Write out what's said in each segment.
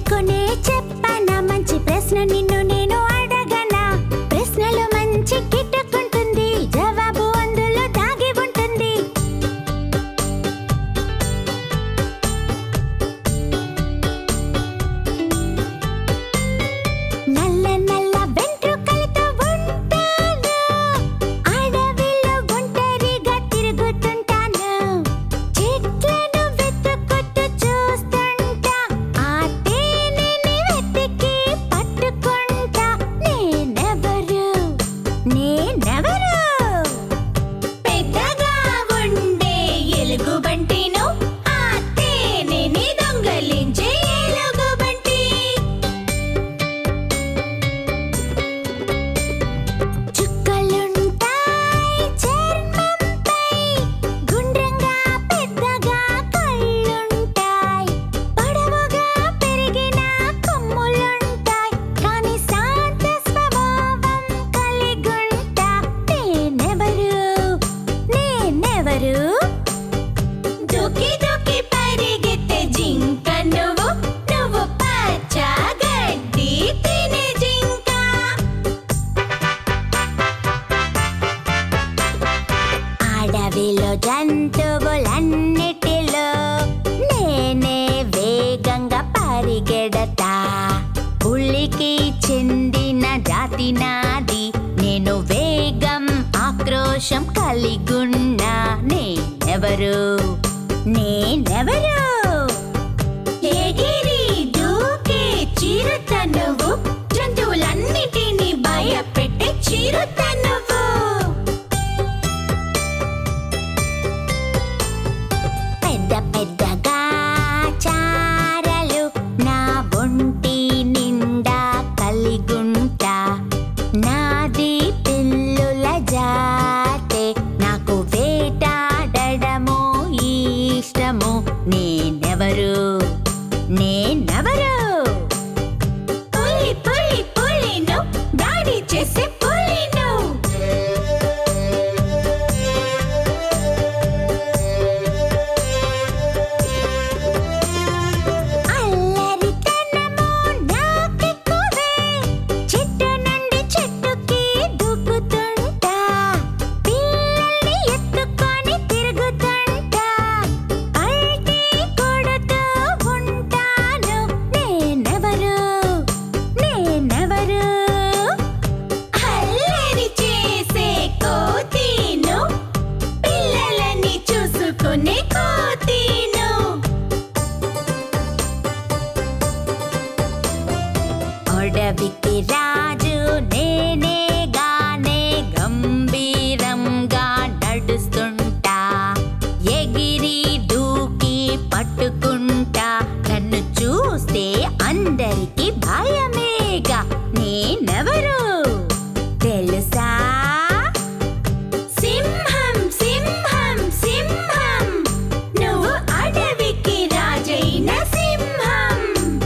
నీకునే చెప్పనా మంచి ప్రశ్న నిన్ను నేను అడగనా ప్రశ్నలో మంచి కిట్టుకుంటుంది జవాబు అందులో దాగి ఉంటుంది నల్ల నల్ల వెంట్రుకలతో ఉంటాను అడవిలో ఒంటరిగా తిరుగుతుంటాను చెట్లను వెతుకుతూ చూస్తుంటా ఆ తేనెని వెతికి పట్టుకుంటా నేనెవరు పెద్దగా ఉండే ఎలుగుబంటిను ఆ తేనెని దొంగలించే ఎలుగుబంటి చుక్కలుంటాయి చర్మంపై గుండ్రంగా పెద్దగా కళ్ళుంటాయి పొడవుగా పెరిగిన కొమ్ములుంటాయి కానీ శాంత స్వభావం కలిగుంటా నేనెవరు దూకి దూకి పరిగెత్తే జింక నువ్వు పచ్చ గడ్డి తినే జింక అడవిలో జంతువులన్నిటిలో నేనే వేగంగా పరిగెడతా పులికి చెందిన జాతి నాది నేను వేగం ఆక్రోశం కలిగున్నా నేనెవరు ఎగిరి దూకే చిరుత నువ్వు జంతువులన్నిటినీ భయపెట్టే చిరుత నువ్వు పెద్ద పెద్దగా చారలు నా ఒంటి నిండా కలిగుంటా నాది పిల్లుల జాతే నాకు వేటాడడము ఇష్టము నేనెవరు పులిను దాడి చేసే పులిను అల్లరితనము నాకెక్కువే చెట్టు నుండి చెట్టుకి దూకుతుంటా పిల్లల్ని ఎత్తుకొని తిరుగుతుంటా పల్టీ కొడుతూ ఉంటాను నేనెవరు అల్లరి చేసే కోతిను పిల్లలని చూసుకునే కోతిను అడవికి రాజు నేనేగానే గంభీరంగా నడుస్తుంటా ఎగిరి దూకి పట్టుకుంటా నన్ను చూస్తే అందరికి భయమేగా నేనెవరు తెలుసా సింహం నువ్వు అడవికి రాజైన సింహం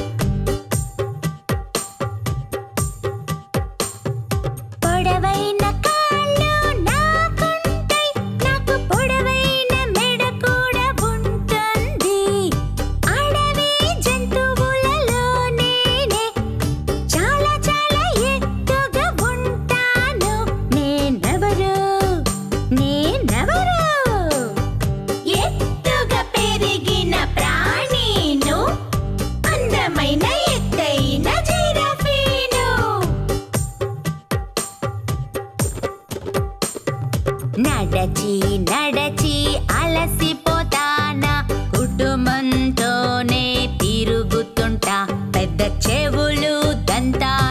పొడవైన కాళ్ళు నాకుంటాయి నాకు పొడవైన మెడ కూడా ఉంటుంది అడవి జంతువులలో నేనే చాలా చాలా ఎత్తుగా ఉంటాను నేనెవరు ఎత్తుగా పెరిగిన ప్రాణిను అందమైన ఎత్తైన జిరాఫీను నడచి అలసిపోతానా కుటుంబంతోనే తిరుగుతుంటా పెద్ద చెవులు దంతా